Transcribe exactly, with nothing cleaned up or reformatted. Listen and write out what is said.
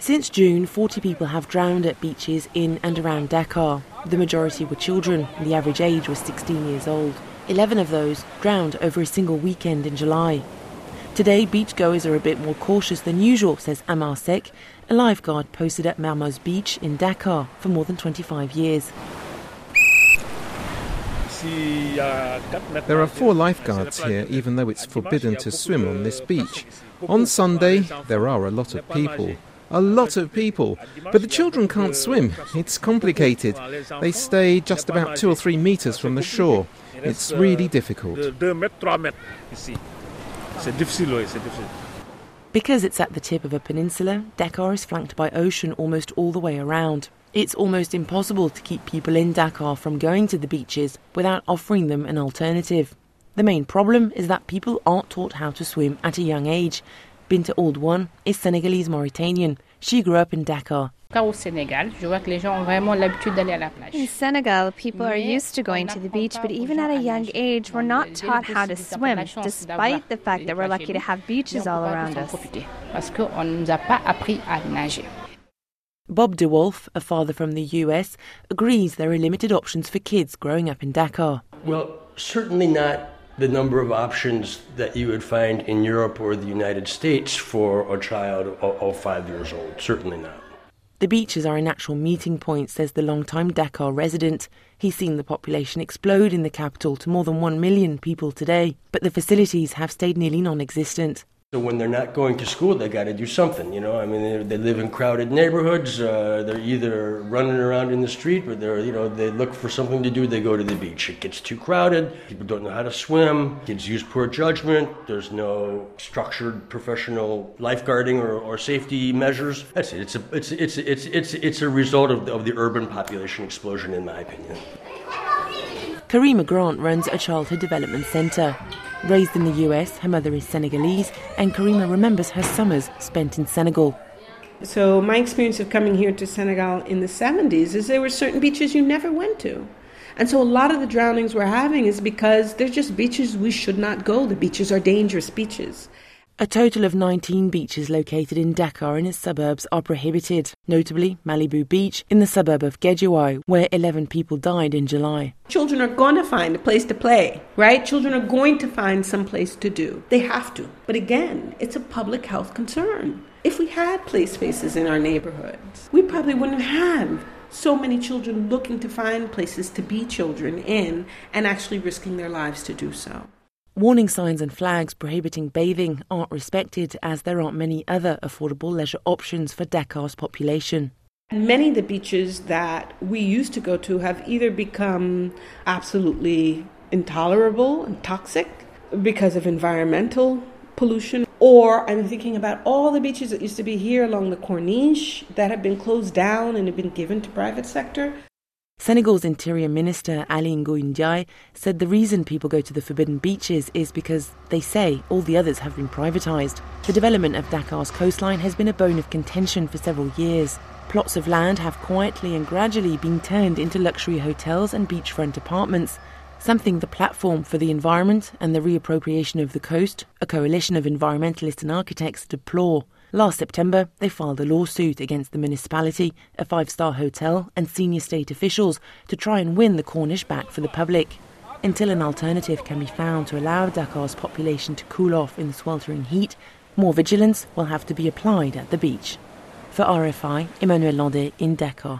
Since June, forty people have drowned at beaches in and around Dakar. The majority were children, and the average age was sixteen years old. Eleven of those drowned over a single weekend in July. Today, beachgoers are a bit more cautious than usual, says Amar Sek, a lifeguard posted at Mermoz Beach in Dakar for more than twenty-five years. There are four lifeguards here, even though it's forbidden to swim on this beach. On Sunday, there are a lot of people. A lot of people. But the children can't swim. It's complicated. They stay just about two or three metres from the shore. It's really difficult. Because it's at the tip of a peninsula, Dakar is flanked by ocean almost all the way around. It's almost impossible to keep people in Dakar from going to the beaches without offering them an alternative. The main problem is that people aren't taught how to swim at a young age. Binta Oldwan is Senegalese-Mauritanian. She grew up in Dakar. In Senegal, people are used to going to the beach, but even at a young age, we're not taught how to swim, despite the fact that we're lucky to have beaches all around us. Bob DeWolf, a father from the U S, agrees there are limited options for kids growing up in Dakar. Well, certainly not the number of options that you would find in Europe or the United States for a child of, of five years old. Certainly not. The beaches are a natural meeting point, says the long-time Dakar resident. He's seen the population explode in the capital to more than one million people today, but the facilities have stayed nearly non-existent. So when they're not going to school, they got to do something, you know. I mean, they, they live in crowded neighborhoods. Uh, they're either running around in the street, or they're, you know, they look for something to do. They go to the beach. It gets too crowded. People don't know how to swim. Kids use poor judgment. There's no structured professional lifeguarding or, or safety measures. That's it. It's a it's it's it's it's it's a result of the, of the urban population explosion, in my opinion. Karima Grant runs a childhood development centre. Raised in the U S, her mother is Senegalese, and Karima remembers her summers spent in Senegal. So my experience of coming here to Senegal in the seventies is there were certain beaches you never went to. And so a lot of the drownings we're having is because they're just beaches we should not go. The beaches are dangerous beaches. A total of nineteen beaches located in Dakar and its suburbs are prohibited, notably Malibu Beach in the suburb of Guédiawaye, where eleven people died in July. Children are going to find a place to play, right? Children are going to find some place to do. They have to. But again, it's a public health concern. If we had play spaces in our neighborhoods, we probably wouldn't have so many children looking to find places to be children in and actually risking their lives to do so. Warning signs and flags prohibiting bathing aren't respected, as there aren't many other affordable leisure options for Dakar's population. Many of the beaches that we used to go to have either become absolutely intolerable and toxic because of environmental pollution, or I'm thinking about all the beaches that used to be here along the Corniche that have been closed down and have been given to private sector. Senegal's Interior Minister Ali Ngouille Ndiaye said the reason people go to the forbidden beaches is because they say all the others have been privatised. The development of Dakar's coastline has been a bone of contention for several years. Plots of land have quietly and gradually been turned into luxury hotels and beachfront apartments, something the Platform for the Environment and the Reappropriation of the Coast, a coalition of environmentalists and architects, deplore. Last September, they filed a lawsuit against the municipality, a five-star hotel and senior state officials to try and win the Corniche back for the public. Until an alternative can be found to allow Dakar's population to cool off in the sweltering heat, more vigilance will have to be applied at the beach. For R F I, Emmanuel Landais in Dakar.